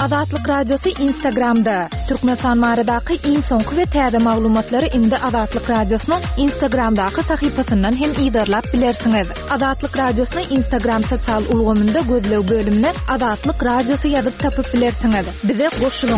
Azatlyk Radiosu Instagramda. Türkmenistan maradaky iň soňky we täze maglumatlary indi Azatlyk Radiosynyň Instagramdaky sahypasyndan hem ýa-da bilersiňiz. Azatlyk Radiosynyň Instagram sosial ulgamynda gözlew bölümine Azatlyk Radiosu ýazyp tapyp bilersiňiz. Bize goşulyň.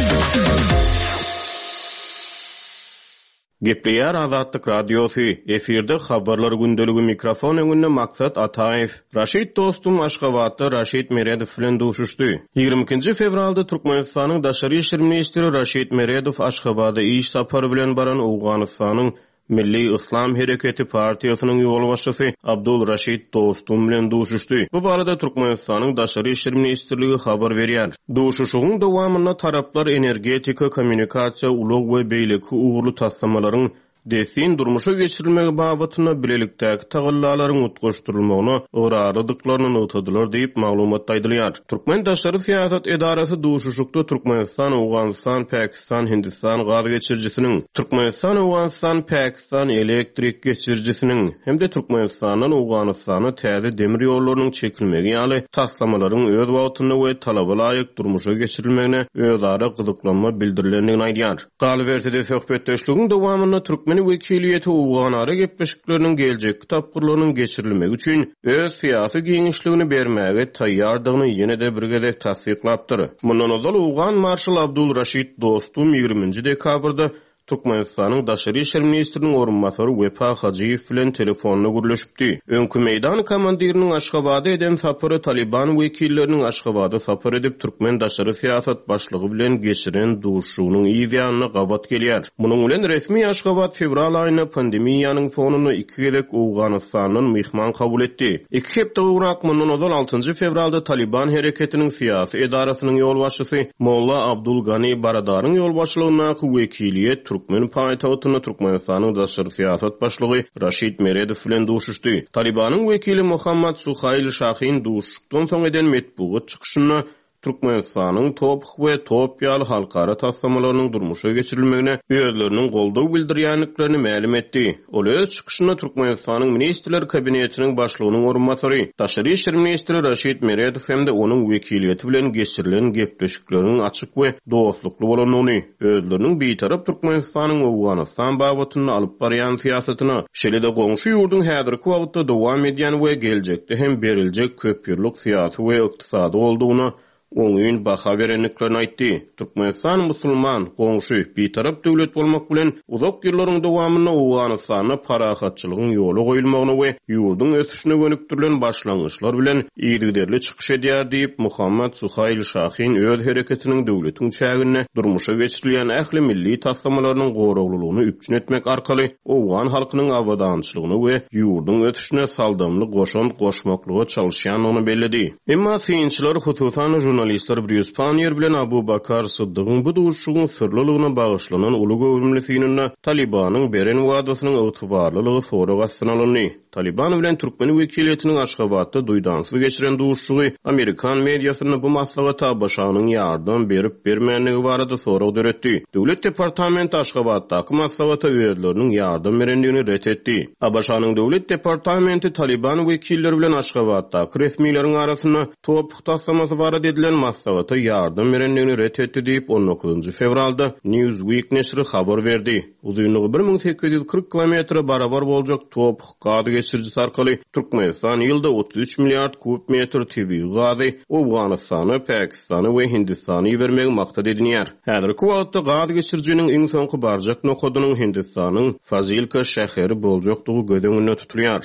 Gepleýär Azatlyk Radiosu. Efirde habarlar gündöligi mikrofon öňünde Maksat Ataýew. Raşid dostum Aşgabatda Raşid Meredow bilen duşuşdy. 22 fevralda Türkmenistanyň Daşary işler ministri Raşid Meredow Aşgabatda iş sapary bilen baran Awganystanyň Milli İslam Hereketi Partiýasynyň ýol başçysy Abdul Raşid dostum bilen duşuşdy. Bu barada Türkmenistanyň Daşary işler ministrligi habar berýär. Duşuşyň dowamyna taraplar energetika, kommunikasiýa, ulug we beýleki uğurlu taslamalaryň desin durmuşa geçirilmegi babatyna bilelikdäki tagallalaryň utgaşdyrylmagyna öwrardyklaryny notadylar diýip maglumat aýdylýar. Türkmen Daşary Siýasat Edarasy duşuşykda Türkmenistan, Awganistan, Pakistan, Hindistan gaz geçirjisiniň, Türkmenistan, Awganistan, Pakistan elektrik geçirjisiniň hemde Türkmenistandan Awganystana täze demir ýollarynyň çekilmegi ýaly taslamalaryň öz wagtyna we talaba laýyk durmuşa geçirilmegine özara gyzyklanma bildirilendigini aýdýar. Galbertide söhbetdeşligiň dowamyna Türkmen wekiliýeti Awganara gepleşikleriniň geljek tapgyrlarynyň geçirilmegi üçin öz syýasy giňişligini bermäge taýýardygyny ýene-de bir gezek tasdiklapdyr. Mundan ozal Awgan marşal Abdul Raşid dostum 20 dekabrda Türkmenistanyň Daşary işler ministriniň orunmasary Wefa Hajiýew bilen telefonla gürleşipdi. Öňkü meýdan komandiriniň Aşgabada eden sapary Taliban wekilleriniň Aşgabada sapar edip Türkmen daşary siýasat başlygy bilen geçiren duşugynyň ýa-da gabat gelýär. Munyň bilen resmi Aşgabat fevral aýyna pandemiýanyň fonuny 2 gezek Awganystanyň mehman kabul etdi. 2 hepde urak mundan ozal 6 fevralda Taliban hereketiniň siýasy edarasynyň ýol başçysy Molla Abdul Gani Baradaryň ýol başçylygynaky wekiliýet Türkmen paýtagtyna Türkmenistanyň daşary siýasat başlygy Raşid Meredow bilen duşuşdy. Talibanyň wekili Muhammad Suhail Şahin duşuşykdan soň eden metbuat çykyşyna Türkmenistanyň top we topýaly halkara taslamalarynyň durmuşa geçirilmegine özleriniň goldaw bildirýänliklerini ma'lum etdi. Ol öz çykyşynda Türkmenistanyň ministrler kabinetiniň başlygynyň orunmasary, Daşary işler ministri Raşid Meredow hemde onuň wekiliýeti bilen geçirilen gepleşikleriň açyk we dostlukly bolanyny, özleriniň beýtarap Türkmenistanyň Awganystan babatyny alyp barýan siýasatyna, şeýle-de goňşy ýurdun häzirki wagtda dowam edýän we geljekde hem beriljek köpýürlük siýasy we ykdysady boldugyny oňyň baha berenliklerini aýtdy. Türkmenistan musulman, goňşy, beýtarap döwlet bolmak bilen uzak ýyllaryň dowamyna Awganystana parahatçylygyň ýoly goýulmagyna we ýurdun ösüşine gönükdirilen başlangyçlar bilen ýygyderli çykyş edýär diýip Muhammad Suhail Şahin öz hereketiniň döwletiň çägine durmuşa geçirilen ähli milli taslamalarynyň goraglylygyny üpçün etmek arkaly Awgan halkynyň awadançylygyny we ýurdun ösüşine saldamly goşan goşmaklygy çalyşýanyny bellidi. Emma synçylar hususan jurnalistler Bruce Panier bilen Abu Bakar Sıddygyň bu duşugyň sırlylygyna bagyşlanan uly gowrumlysynyň Talibanyň beren wadasynyň ygtybarlylygy soraga synalany. Taliban bilen Türkmen wekiliýetiniň Aşgabatda duýdansy geçiren duşugy Amerikan mediasyny bu maslagata başanyň ýardam berip bermänligi barada sorag döretdi. Döwlet departamenti Aşgabatdaky maslagata üyeleriniň ýardam berendigini ret etdi. Başanyň döwlet departamenti Taliban wekilleri bilen Aşgabatdaky resmiýetiň arasyna top taslamasy barada edilen maslagata ýardam berendigini ret etdi diýip 19 fevralda Newsweek neşri habar berdi. Uzunlygy 1840 kilometr barabar boljak top gaz geçirjisi arkaly Türkmenistan ýylda 33 milliard kub metr tabii gazy Awganystana, Pakistana we Hindistana bermegi maksat edilýär. Häzirki wagtda gaz geçirjiniň iň soňky barjak nokodynyň Hindistanyň Fazilka şäheri boljakdygy gödeňinde tutulýar.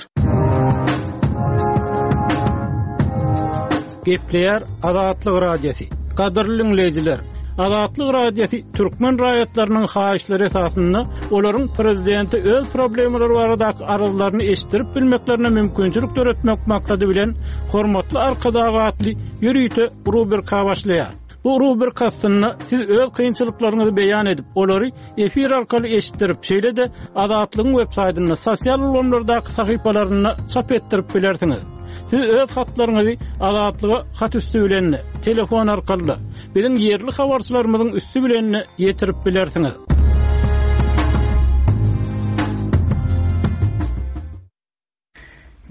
Gepleýär Azatlyk Radiosu. Gaderli dinleýijiler, Azatlyk Radiosu türkmen raýatlarynyň haýyşlary esasynda olaryň prezidenti öz problemleri baradaky arazylaryny eşitdirip bilmeklerine mümkinçilik töretmek maksady bilen hormatly arkadaşly ýürüýte rubrika başlaýar. Bu rubrikasyna siz öz kynçylyklaryňyzy beýan edip, olary efir arkaly eşitdirip, şeýle-de Azatlygyň websaýtyna, sosial ulgamlardaky sahypalaryna çap etdirip bilersiňiz. Siz öz hatlaryňyzy Azatlyga hat üstü bilen, telefon arkaly, biziň ýerli habarçylarymyzyň üstü bilen ýetirip bilersiňiz.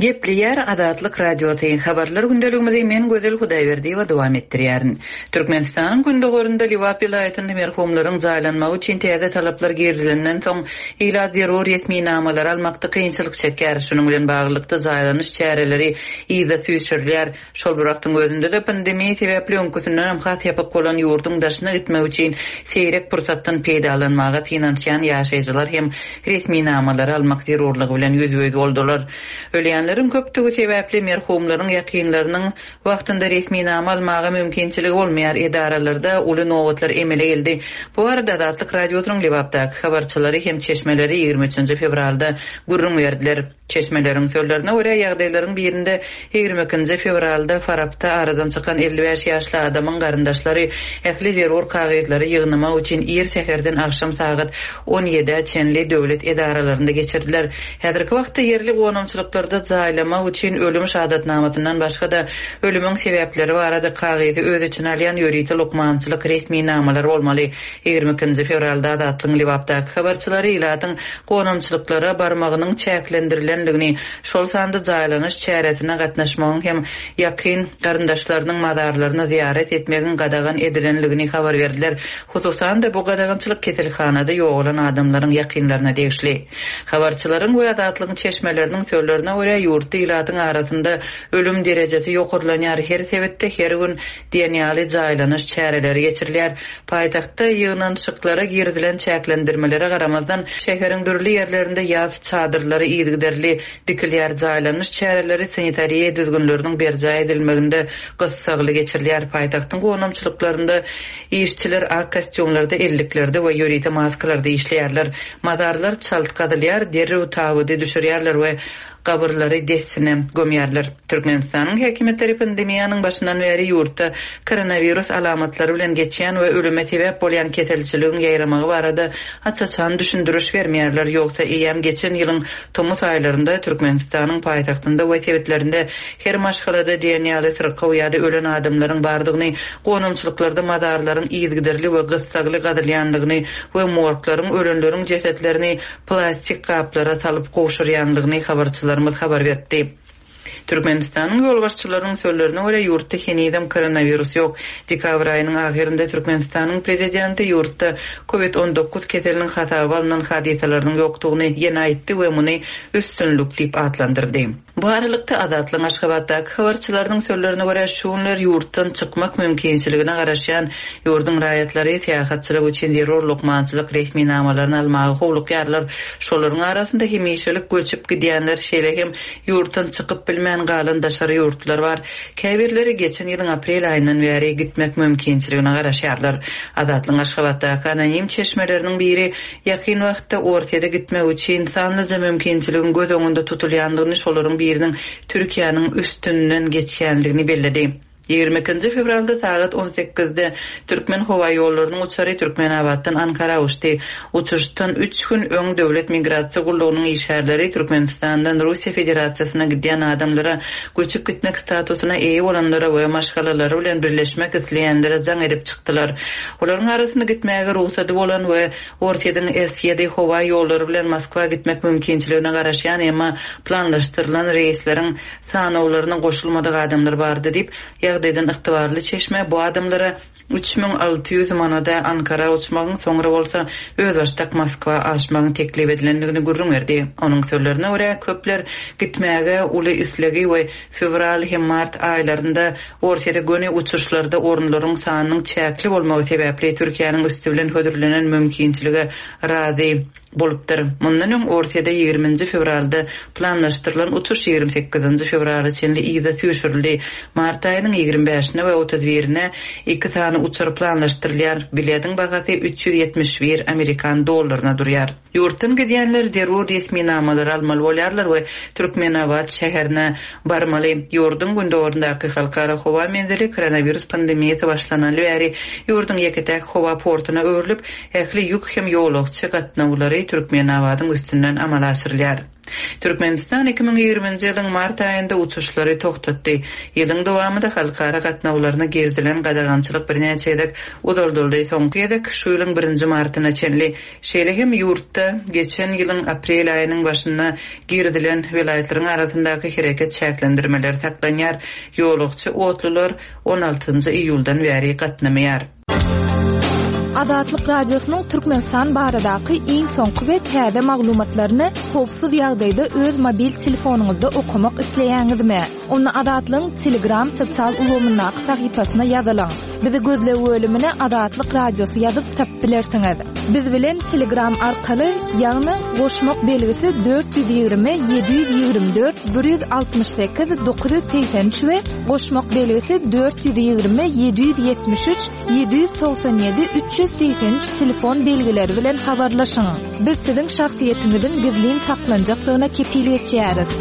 Gepliyer Adatlyk Radiosu habarlar gündeligimizi men Gözel Hudaýberdi we dowam etdirýärin. Türkmenistanyň gündeglerinde Liwap vilayatynyň merhumlaryň jaýlanmagy üçin täze talaplar girilenden soň ila zerur resmi namalar almakda kynçylyk çeker. Şunyň bilen baglykda jaýlanyş çäreleri ýa-da süýçürler. Şol wagtyň özünde de pandemiýa sebäpli öňküsinden hem has ýapyk bolan ýurdun daşyna gitmek üçin seýrek pursatdan peýdalanmaga finansiýan ýaşaýjylar hem resmi namalar almak zerurlygy bilen ýüzüňiz boldular. Ölýänleriň köpdigi sebäpli merhumlaryň ýakynlarynyň wagtynda resmi nama almagy mümkinçiligi bolmaýar edaralarda uly nowatlar emele geldi. Bu arada Adatlyk Radiosynyň Liwapdaky habarçylary hem çeşmeleri 23 fevralda gurrun berdiler. Çeşmeleriň sözlerine görä ýagdaýlaryň birinde 22 fevralda Farabda aradan çykan 55 ýaşly adamyň garyndaşlary ähli zerur kagyzlary ýygnama üçin ir seherden akşam saat 17-de çenli döwlet edaralarynda geçirdiler. Häzirki wagtda yerli gonamçylyklarda jaýlama üçin ölüm şahadatnamysynyň başga da ölümüň sebäpleri barada kagyzy öz için alýan ýöriýeti lokmançylyk resmi namalar bolmaly. 22 fevralda Adatlyň Liwapdaky habarçylary ilatyň gonamçylyklara barmagynyň çäklendirilendligini, şol sanda jaýlanyş çäretine gatnaşmagyň hem ýakyn garyndaşlarynyň madarlaryny ziyaret etmegiň gadagan edilenligini habar berdiler. Hususan da bu gadagançylyk keselhanada ýogulan adamlaryň ýakynlaryna degişli. Habarçylaryň we Adatlyň çeşmeleriniň sözlerine görä ýurtda ilatyň arasynda ölüm derejesi ýokurlanýar. Her sebäpde her gün diýenýaly jaýlanyş çäreleri geçirilýär. Paýtagtda ýygnançyklara girdilen çäklendirmelere garamazdan şäheriň dürli ýerlerinde ýaz çadyrlary ýygderli dikilýär. Jaýlanyş çäreleri sanitariýa düzgünleriniň berjä edilmeginde gyssagly geçirilýär. Paýtagtyň gonamçylyklarynda işçiler ak kostyumlarda, elliklerde we ýöriýeti maskalarda işleýärler. Madarlar çaltkadylýar, derrew tabydy düşürýärler we gabrlary desine gömýärler. Türkmenistanyň häkimetleri pandemiýanyň başyndan beri ýurtda koronavirus alamatlary bilen geçýän we ölüme sebäp bolýan keselçiligiň ýaýramagy barada açyçan düşündürüş bermeýärler. Ýogsa eýem geçen ýylyň tomuz aýlarynda Türkmenistanyň paýtagtynda we tebetlerinde her maşgalada diýenýaly syrkaw ýa-da ölen adamlaryň bardygyny, gonamçylyklarda madarlaryň ýygderli we gyssagly gadylýandygyny we morglaryň ölenleriň jesetlerini plastik kaplara salyp goşurýandygyny habarçylarymyz habar berdi. Türkmenistanyň ýolbaşçylarynyň sözlerine görä ýurtda henüýdem koronavirus ýok. Dekabr aýynyň ahyrynda Türkmenistanyň prezidenti ýurtda COVID-19 keseliniň hataby alynan hadisalarynyň ýokdugyny ýene aýtdy we muny üstünlük diýip atlandyrdy. Bu aralykda Adatlyň Aşgabatdaky habarçylarynyň sözlerine görä şuňlar ýurtdan çykmak mümkinçiligine garaşan ýurdun raýatlary seýahatçylyk üçin zerur lokmançylyk resmi namalaryny almagy howluk ýarlar. Şolaryň arasynda hemişelik göçüp gidýänler şeýle hem ýurtdan çykyp bilmän galan daşary ýurtlar bar. Käbirleri geçen ýylyň aprel aýyndan beri gitmek mümkinçiligine garaşýarlar. Adatlyň Aşgabatdaky anonim çeşmeleriniň biri ýakyn wagtda ortada gitmek üçin sanlyca mümkinçiligin göz öňünde tutulýandygyny, şolaryň biriniň Türkiýanyň üstünden geçýänligini bellidi. 22 fevralda saat 18-de Türkmen howa ýollarynyň uçary Türkmenabaddan Ankara uçdy. Uçuşdan 3 gün öň döwlet migrasiýa gullugynyň işgärleri Türkmenistandan Russiýa Federasiýasyna gidýän adamlara göçüp gitmek statusyna eýe bolanlara we maşgalalary bilen birleşmek isleýänlere jaň edip çykdylar. Olaryň arasynda gitmäge ruhsaty bolan we ortadan S7 howa ýollary bilen Moskwa gitmek mümkinçiligine garaşýan emma planlaşdyrylan reýsleriň sanawlaryna goşulmadyk adamlar bardy diýip ýagdaýdan ygtybarly çeşme bu adamlara 3600 manada Ankara uçmagyň soňra bolsa öz başdak Moskwa aşmagyň teklip edilendigini gurrun berdi. Onuň sözlerine görä köpler gitmäge uly islegi we fevral hem mart aýlarynda ortada göne uçuşlarda orunlaryň sanynyň çäkli bolmagy sebäpli Türkiýanyň üstü bilen hödürlenen mümkinçiligi razy bolupdyr. Mundan öň ortada 20 fevralda planlaşdyrylan uçuş 28 fevrala çenli ýa-da süýşürildi. Mart aýynyň 25-ne we 31-ne iki sany uçur planlaşdyrylýar. Biletiň bagasy 371 Amerikan dollaryna durýar. Ýurtdan gidýänler zerur resmi namalar almaly bolýarlar we Türkmenabad şäherine barmaly. Ýurdun gündeglerinde halkara howa menzili koronavirus pandemiýasy başlanan beri ýurdun ýeketäk howa portyna öwrülip ähli ýük hem ýolagçy gatnawlary Türkmenabadyň üstünden amal aşyrylýar. Türkmenistan 2020-nji ýylyň mart aýynda uçuşlary toktatdy. Ýylyň dowamında halkara gatnawlaryna gerdilen gadagançylyk birnäçe edek uzaldyldy. Soňky edek şu ýylyň 1-nji martyna çenli şeýle hem ýurtda geçen ýylyň aprel aýynyň başynda gerdilen welaýetlaryň arasyndaky hereket şäklendirmeleri saklanýar. Ýolukçy otlular 16-njy iýuldan bäri gatnamaýar. Azatlyk radiosynyň Türkmenistan baradaky iň soňky we täze maglumatlaryny howpsuz ýagdaýda öz mobil telefonuňyzda okumak isleýäňizmi? Onu Azatlyň Telegram sosial ulgamynyň sahypasyna ýazylaň. Bizi gözle bölümine Azatlyk Radiosy ýazyp tapylersiňiz. Biz bilen Telegram arkaly ýagny goşmak belgisi 420 724 168 983 we goşmak belgisi 420 773 797 383 telefon belgileri bilen habarlaşyň. Biz siziň şahsiýetiňizin gizlin saklanjakdygyna kepillik etýäris.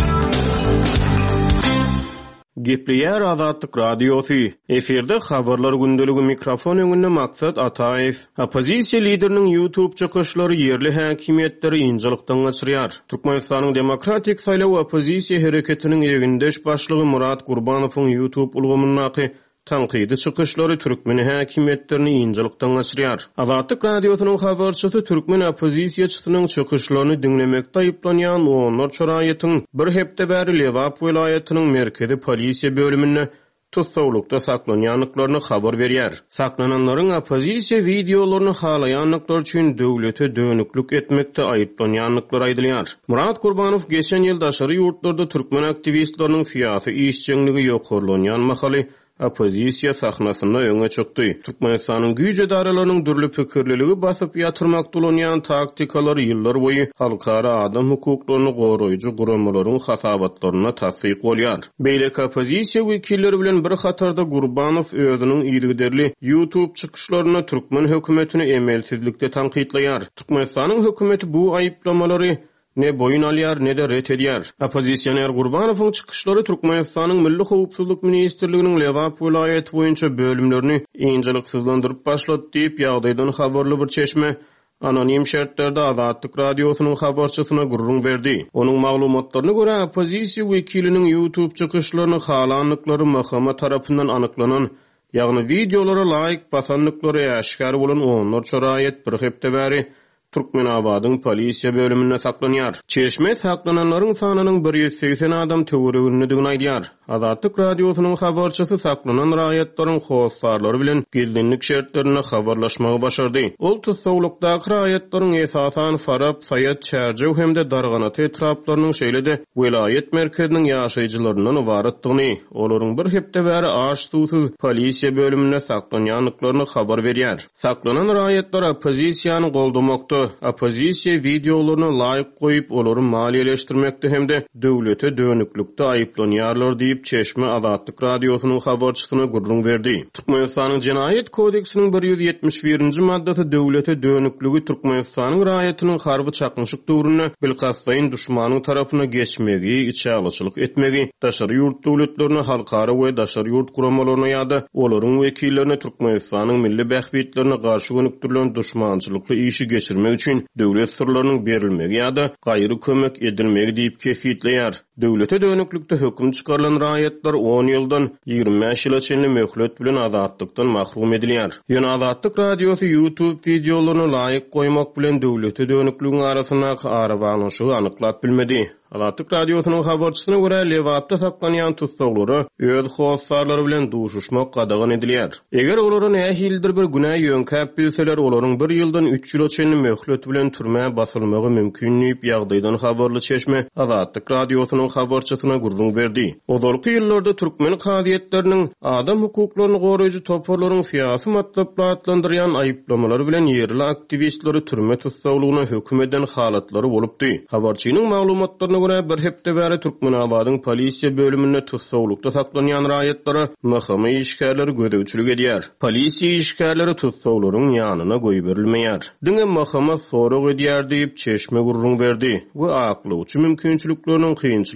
Gepleýär Azatlyk Radiosy. Eferde habarlar gündeligi mikrofon öňünde Maksat Ataev. Opozisiýa lideriniň YouTube çykyşlary ýerli häkimetleri injilykdan geçirýär. Türkmenistanyň demokratik saýlaw opozisiýa hereketiniň ýegindeş başlygy Murat Gurbanowyň YouTube ulgamynyň tanqidi çykyşlary türkmen häkimetlerini injilykdan geçirýär. Azatlyk Radiosynyň habarçysy türkmen opozisiýaçysynyň çykyşlaryny dinlemekde aýyplanýan Onur Çoraýetyň bir hepde bäri Lewap welaýatynyň merkezi polisiýa bölümine tutsawlukda saklanýanlyklaryny habar berýär. Saklananlaryň opozisiýa videolaryny halaýanlyklar üçin döwlete dönüklük etmekde aýyplanýanlyklary aýdylýar. Murat Gurbanow geçen ýyl daşary ýurtlarda türkmen aktivistlarynyň syýasy işçiligi ýokurlanýan mahaly opozisiýa sahnasynda öňe çykdy. Türkmenistanyň güýç edaralarynyň dürli pikirliligi basyp ýatyrmakda bolan taktikalary ýyllar boýy halkara adam hukuklaryny goraýjy guramalaryň hasabatlaryna tasdiq bolýar. Beýlek opozisiýa wekilleri bilen bir hatarda Gurbanow özüniň ýygyderli YouTube çykyşlaryna türkmen hökümetini emelsizlikde tanqidlaýar. Türkmenistanyň hökümeti bu aýyplamary ne boyun alýar ne de ret edýär. Opozisiýoner Gurbanowyň çykyşlary Türkmenistanyň Milli Howpsuzlyk Ministrliginiň Lewap welaýaty boýunça bölümlerini injiliksizlendirip başlady diýip ýagdaýdan habarly bir çeşme anonim şertlerde Azatlyk Radiosynyň habarçysyna gurrun berdi. Onuň maglumatlaryna görä opozisiýa wekiliniň YouTube çykyşlaryny halanlyklary mahkama tarapyndan anyklanan ýagny videolara laýyk basanlyklary aşkar bolan Onur Çoraýet bir hepde bäri Türkmenabadyň polisiýa bölüminde saklanýar. Çeşme saklananlaryň sanynyň 180 adam töweregini aýdýar. Azatlyk Radiosynyň habarçysy saklanan raýatlaryň howsarlary bilen gizlinlik şertlerini habarlaşmagy başardy. Ol tutsawlykdaky raýatlaryň esasan Farab, Saýat, Çärjew hemde Darganaty etraplarynyň şeýlede welaýet merkeziniň ýaşaýjylaryndan ibaratdygyny, olaryň bir hepde bäri aş suwsuz polisiýa bölüminde saklanýanlyklaryny habar berýär. Saklanan raýatlar opozisiýany goldamakda, opozisiýa videolaryny laýyk goýup olary maliýeleşdirmekde hemde döwlete dönüklükde aýyplanýarlar diýip Çeşme Azatlyk Radiosynyň habarçysyna gurrun berdi. Türkmenistanyň Jenaýet kodeksiniň 171-nji maddasy döwlete dönüklügi Türkmenistanyň raýatynyň harby çakynşyk döwrüne bilhassaýyn düşmanyň tarapyna geçmegi, içäliçilik etmegi, daşary ýurt döwletlerini halkara we daşary ýurt guramalaryna ýa-da olaryň wekillerine Türkmenistanyň milli bähbitlerine garşy gönükdirilen düşmançylykly işi geçirmek üçin döwlet sırlarynyň berilmegi ýa-da gaýry kömek edilmegi diýip kefitleýär. Döwlete dönüklükde höküm çykarylan raýatlar 10 ýyldan 25 ýyla çenli möhlet bilen azatlykdan mahrum edilýär. Ýöne Azatlyk Radiosy YouTube videolaryny laýyk goýmak bilen döwlete dönüklügiň arasyndaky arabanyşygy anyklap bilmedi. Azatlyk Radiosynyň habarçysyna görä Lewapda saklanýan tutsawlary öz howsarlary bilen duşuşmak gadagan edilýär. Eger olaryň ähildir bir günä ýönkäp bilseler olaryň 1 ýyldan 3 ýyla çenli möhlet bilen türmäge basylmagy mümkin diýip ýagdaýdan habarly Çeşme Azatlyk Radiosynyň habarçysyna gurrun berdi. Ozalky ýyllarda türkmen kaziýetleriniň adam hukuklaryny goraýjy toparlaryň syýasy matlaplar adlandyrýan aýyplamary bilen ýerli aktivistleri türme tutsawlygyna hökm eden halatlary bolupdy. Habarçynyň maglumatlaryna görä bir hepde bäri Türkmenabadyň polisiýa bölüminde tutsawlykda saklanýan raýatlara mahkama işgärleri gödäwçilik edýär. Polisiýa işgärleri tutsawlaryň ýanyna goýup berilmeýär. Diňe mahkama sorag edýär diýip Çeşme gurrun berdi. Bu aklawçy mümkinçilikleriniň kynçylygy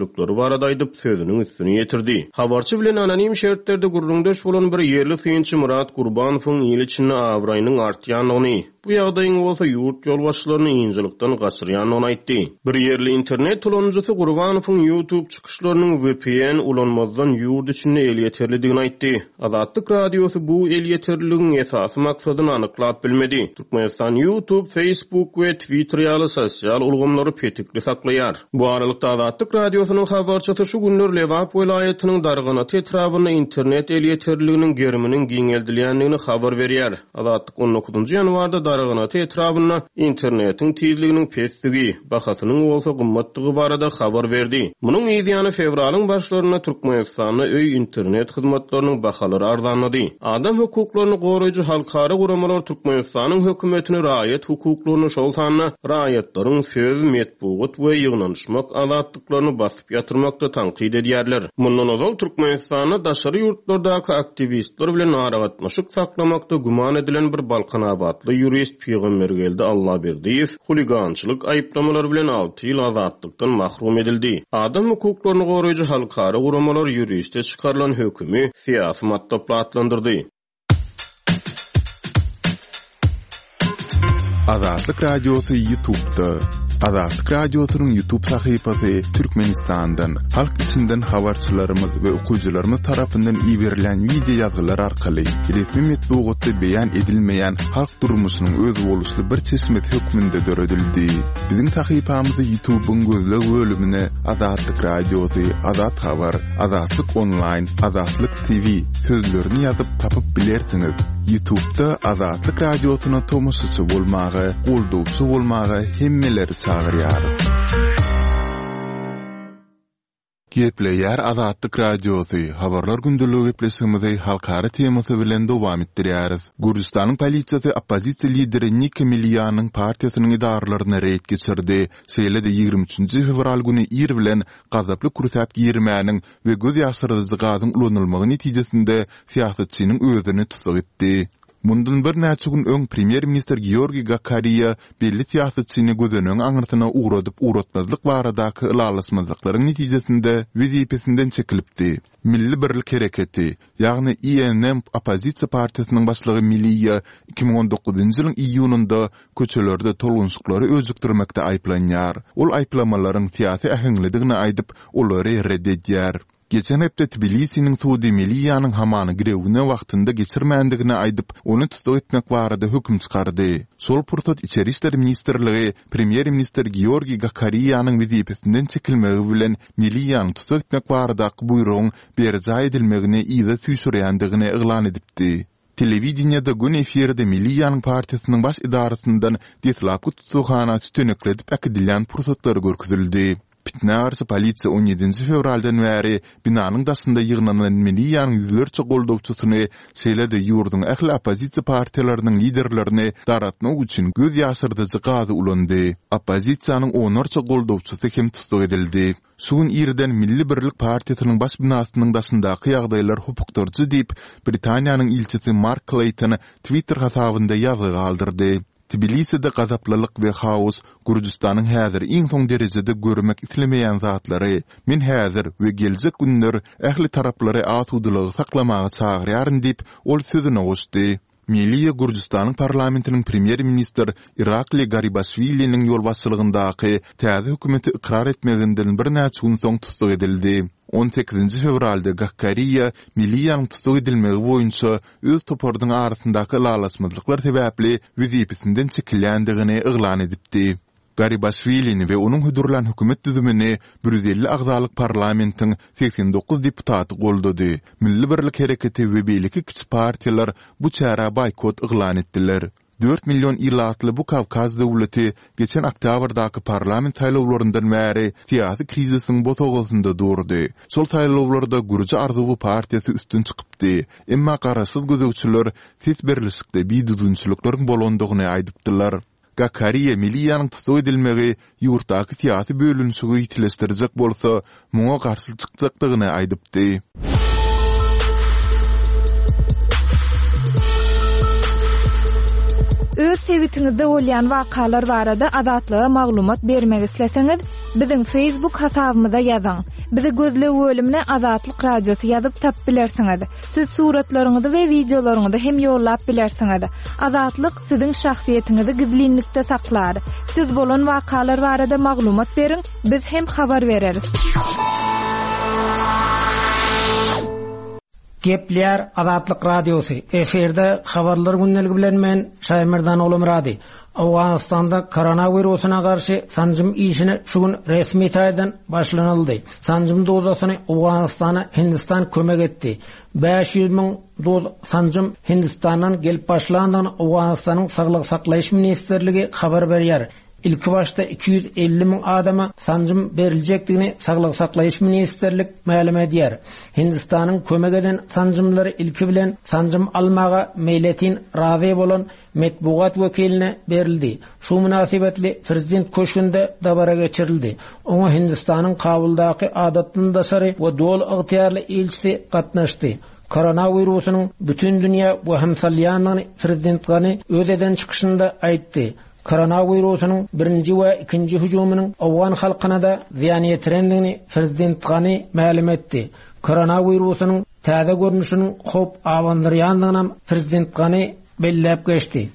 gürrünçlükleri barada aýdyp sözüniň üstüne ýetirdi. Habarçy bilen anonim şertlerde gurrundaş bolan bir yerli synçy Murat Gurbanowyň ýyl içinde awraýynyň artýanlygyny, bu ýagdaýyň bolsa ýurt ýolbaşçylaryny ýynjylykdan gaçyrýanyny aýtdy. Bir yerli internet tulanjysy Gurbanowyň YouTube çykyşlarynyň VPN ulanmazdan ýurt içinde el ýeterlidigini aýtdy. Azatlyk radiosy bu el ýeterliligiň esasy maksadyny anyklap bilmedi. Türkmenistan YouTube, Facebook we Twitter ýaly sosial ulgamlary petikli saklaýar. Bu aralykda Azatlyk radiosynyň habarçysy şu günler Lewap welaýatynyň darganaty etrawyna internet el ýeterliliginiň geriminiň giňeldilýändigini habar berýär. Azatlyk 19-njy ýanwarda darganaty etrawyna internetiň tezliginiň pestligi, bahasynyň bolsa gymmatlygy barada habar berdi. Munyň ýa fevralyň başlaryna Türkmenistanda öý internet hyzmatlarynyň bahalary arzanlady. Adam hukuklaryny goraýjy halkara guramalar Türkmenistanyň hökümetine raýat hukuklaryny şol sanyna raýatlaryň söz, metbuat we ýygnanyşmak azatlyklaryny basyp ýatyrmakda tanqid edýärler. Mundan ozal Türkmenistanyň daşary ýurtlardaky aktivistler bilen naragatmaşyk saklamakda guman edilen bir Balkanabadly ýurist Peýgambergeldi Allaberdiýew huligançylyk aýyplamалary bilen 6 ýyl azatlykdan mahrum edildi. Adam hukuklaryny goraýjy halkara guramalar ýuriste çykarylan hökümi syýasy matdapla atlandyrdy. Azatlyk radiosu YouTube'da. Azatlyk radiosynyň YouTube sahypasy Türkmenistandan, halk içinden habarçylarymyz we okuwçylarymyz tarapyndan ýiberilen video ýazgylar arkaly resmi metbuatda beýan edilmeýän halk durmuşynyň öz boluşly bir çeşmet hökmünde döredildi. Biziň sahypamyzda YouTube'un gözleg bölümine Azatlyk radiosy, Azat habar, Azatlyk online, Azatlyk TV sözlerini ýazyp tapyp bilersiňiz. YouTube'da Azatlyk radiosyny tomusçy bolmagy, goldowçy bolmagy hemmeleri çağırýar. Gepleýär Azatlyk radiosy, habarlar gündeligi gepleşigimizi halkara temasy bilen dowam etdirýäris. Gürjistanyň polisiýasy oppozisiýa lideri Nik Miliyanyň partiýasynyň idaralaryna reýt geçirdi. Şeýle-de 23-nji fevral güni ir bilen gazaply kursat girmäniň we göz ýaşyrdyjy gazyň ulanylmagy netijesinde siýasatçynyň özüni tutsak etdi. Mundan bir näçe gün öň premier minister Georgi Gakariya belli siýasatçyny gözünün aňyrtyna uğradyp uğratmazlyk baradaky ýalaşmazlyklaryň netijesinde wezipesinden çekilipdi. Milli Birlik Hereketi, ýagny INM oppozisiýa partiýasynyň başlygy Miliýa 2019-njy ýylyň iýununda köçelerde tolgunçlyklary özükdirmekde aýplanýar. Ol aýplamalaryň siýasy ähengligini aýdyp, olary reddedýär. Geçen hepde Tbilisi'nin Suudi Miliýanyň hamany grewine wagtynda geçirmändigini aýdyp, onu tutuk etmek barada höküm çykardy. Sol pursat İçeri işler ministrligi Premier Minister Georgi Gakariýanyň wezipesinden çekilmegi bilen Miliýanyň tutuk etmek barada buýrugyň berja edilmegine ýa-da süýşürýändigini eglan edipdi. Televizionyada gün efirde Miliýanyň partiýasynyň baş idarasyndan detlapky tutukhana tütenekledip äkidilýän pursatlary görkezildi. Pitne garşy polisiýa 17-nji fevraldan bäri binanyň daşynda ýygnanan Miliýanyň ýüzlerçe goldowçusyny şeýle-de ýurdun ähli oppozisiýa partiýalarynyň liderlerini daratmak üçin göz ýaşyrdyjy gazy ulandy. Oppozisiýanyň 10 goldowçusy hem tutuk edildi. Şuň ýerden Milli Birlik partiýasynyň baş binasynyň daşyndaky ýagdaýlar hukukdarjy diýip Britaniýanyň ilçisi Mark Clayton Twitter hasabynda ýazgy galdyrdy. Tbilisi'de gazaplalyk we haos Gürjistanyň häzir iň soň derejede görmek islemeýän zatlary, men häzir we geljek günler ähli taraplary asudylygy saklamagy çagyrýaryn diýip ol sözüne goşdy. Milliýe Gürjistanyň parlamentiniň premier minister Irakli Garibashviliň ýolbaşçylygyndaky täze hökümeti ikrar etmeginden bir näçe gün soň tutuk edildi. 18-nji fevralda Gakariya Miliýanyň tutuk edilmegi boýunça öz topardyň arasyndaky lalaşmazlyklar sebäpli wezipesinden çekilýändigini eglan edipdi. Garibashviliň we onuň hudurlan hökümet düzümini 150 agzalyk parlamentiň 89 deputaty goldady. Milli Birlik Hereketi we beýleki kiçik partiýalar bu çäre boykot eglan etdiler. 4 milyon ýylatly bu Kavkaz döwleti geçen oktýabrdaky parlament saýlawlaryndan bäri siýasy krizisiň botagysynda durdy. Şol saýlawlarda Gürji Arzuwy partiýasy üstün çykypdy. Emma garaşsyz gözegçiler ses berlisikde biýdüzünçilikleriň bolandygyny aýdypdylar. Gakariya Miliýanyň tutuk edilmegi ýurtdaky siýasy bölünşigi ýitilestirjek bolsa, muňa garşy çykjakdygyny aýdypdy. Öz sevitiňizde bolýan wakalar barada azatlyga maglumat bermek isleseňiz, biziň Facebook hasabymyza ýazyň. Bizi gözle bölümine Azatlyk Radiosu ýazyp tap bilersiňiz. Siz suratlaryňyzy we videolaryňyzy hem ýollap bilersiňiz. Azatlyk siziň şahsiýetiniňizi gizlinlikde saklar. Siz bolan wakalar barada maglumat beriň, biz hem habar bereriz. Gepler Azatlyk Radiosu. Eferde habarlar günneligi bilen men Şaýmyrdan Olumrady. Awganistanda koronawirusyna garşy sanjym işini şu gün resmi taýdan başlanyldy. Sanjym dozasyny Awganistana Hindistan kömek etdi. 500 000 doz sanjym Hindistandan gelip başlandan Awganistanyň Saglyk saklaýyş ministrligi habar berýär. İlk başta 250 000 adama sanjym beriljekdigini Saglyk saklaýyş ministrlik ma'lum edýär. Hindistanyň kömek eden sanjymlary ilki bilen sanjym almaga meýletin razy bolan metbuat wekiline berildi. Şu münasibetli prezident köşkünde dabara geçirildi. Oňa Hindistanyň Kabuldaky adatdan daşary we dol ygtyarly elçisi gatnaşdy. Koronawirusynyň bütün dünýä bu hemsalýanyny prezident gany ödeden çykyşynda aýtdy. Koronawirusynyň birinji we ikinji hüjumynyň Awgan halkyna da ziýan ýetirendigini prezident gany ma'lum etdi. Koronawirusynyň täze görnüşiniň hop awandyrýandygyny prezident gany belläp geçdi.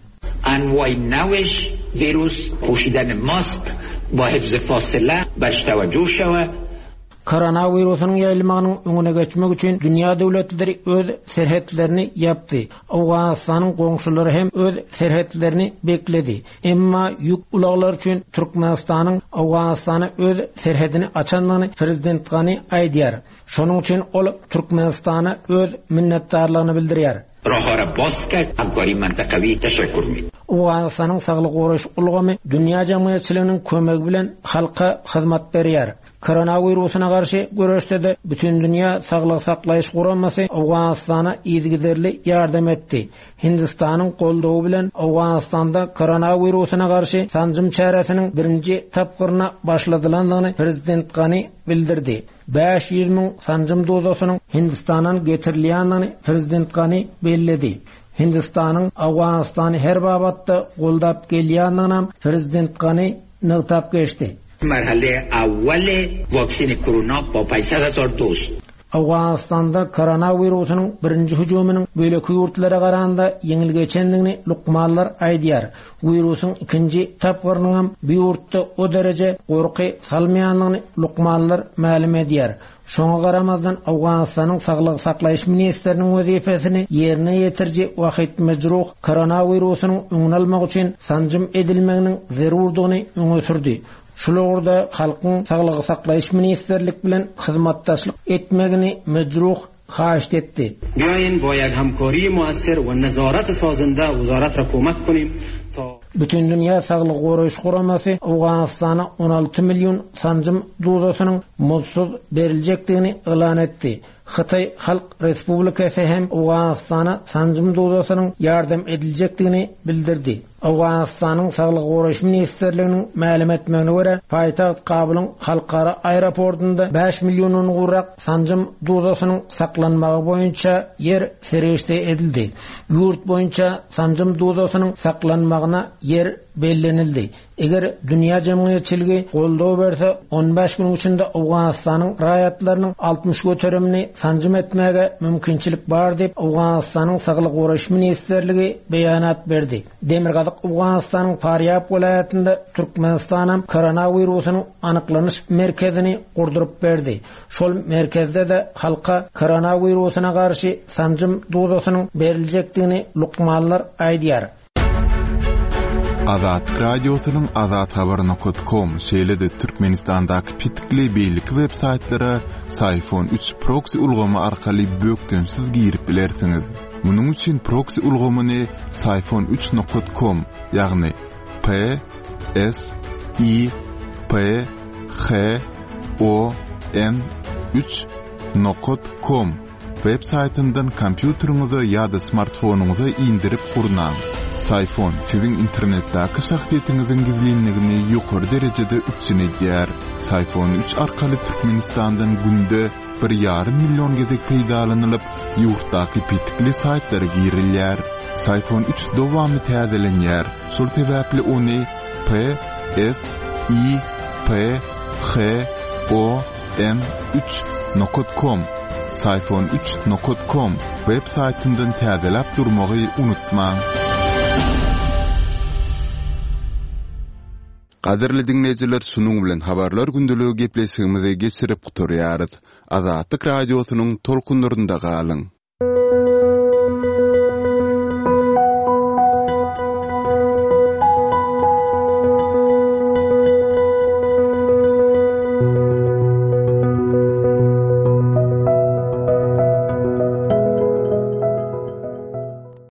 انواع virus پوشیدن ماسک با حفظ فاصله برش توجه شود. Koronawirusynyň ýaýlmagynyň öňüne geçmek üçin dünýä döwletleri öz serhetlerini yapdy. Awganistanyň goňşulary hem öz serhetlerini bekledi. Emma ýük ulaglar üçin Türkmenistanyň Awganistana öz serhetini açanlygyny prezident gany aýdýar. Şonuň üçin ol Türkmenistana öz minnetdarlygyny bildirýär. راهها را باز کرد. همکاری منطقوی تشکر می‌کنم. Awganistanyň saglyk goraýyş ulgamy dünýä jamaýatçylygynyň kömegi bilen halka hyzmat berýär. Koronawirusyna garşy görüşde de bütün dünýä saglyk saklaýyş guramasy Awganistana ýygyderli ýardam etdi. Hindistanyň goldawy bilen Awganistanda koronawirusyna garşy sanjym çäresiniň birinji tapgyryna başladylandygyny prezident gany bildirdi. 500 000 sanjym dozasynyň Hindistandan getirilýändigini prezident gany belledi. Hindistanyň Awganistany her babatda goldap gelýändigini prezident gany nıqtab geçdi. مرحله اول واکسن کرونا با 500,000 دوز. Awganistanda koronawirusynyň birinji hüjumynyň böleki ýurtlara garanda ýeňil geçendigini lukmanlar aýdýar. Wirusyň ikinji tapgyrynyň bu ýurtda o derece gorky salmaýanlygyny lukmanlar ma'lum edýär. Şoňa garamazdan Awganistanyň saglyk saklaýyş ministriniň wezifesini ýerine ýetirji wagt mejruh koronawirusynyň öňüni almak üçin sanjym edilmeginiň zerurdygyny öňe sürdi. Şularda halkyň saglyk saklaýyş ministrlik bilen hyzmatdaşlyk etmegini mejruh خواهش etdi. بیاین با یک همکاری مؤثر و نظارت سازنده وزارت را کمک کنیم تا Bütün dünýä saglyk goraýyş guramasy Awganistana 16 million sanjym dozasynyň mutsuz beriljekdigini elan etdi. Xitay Halk Respublikasy hem Awganistana sanjym dozasynyň ýardam ediljekdigini bildirdi. Awganistanyň saglyk goraýyş ministrliginiň ma'lum etmegine görä, paýtaxt Kabulyň halkara aeroportunda 5 milliondan gurrak sanjym dozasynyň saklanmagy boýunça yer serişde edildi. Ýurt boýunça sanjym dozasynyň saklanmagyna yer bellenildi. Eger dünýä jamaýatçyligi goldaw berse 15 gün içinde Awganistanyň raýatlarynyň 60 göteremini sanjym etmäge mümkinçilik bar diýip Awganistanyň saglyk goraýyş ministrligi beýanat berdi. Demirgazyk Awganistanyň Faryab welaýatynda Türkmenistanyň koronawirusynyň anyklanyş merkezini gurduryp berdi. Şol merkezde de halka koronawirusyna garşy sanjym dozasynyň beriljekdigini lukmanlar aýdýar. Azat Radiosynyň azathabaryna.com şeýle-de Türkmenistandaky pitikli beýlik websaytlara Sayfon 3 proxy ulgamy arkaly bökdensiz girip bilersiňiz. Munuň üçin proxy ulgamyny sayfon3.com ýagny PSYPHON3.com web saytyndan kompýuteriňize ýa-da smartfonuňyza indirip gurnan. Sayfon siziň internetdäki şahsiýetiňiziň gizlinligini ýokary derejede üçinedýär. Sayfon 3 arkaly Türkmenistandan günde 1,5 million gezek peýdalanylyp, ýurtdaky pitikli saytlara girilýär. Sayfon 3 dowamy täzelenýär. Şol sebäpli ony PSYPHON fm3.com sayfon3.com web saytyndan täzelap durmagy unutmaň. Qadirli dinleyijiler, sunuň bilen habarlar gündeligi gepleşigimize geçirip guturýarys. Azatlyk radiosynyň tolkunlarynda galyň.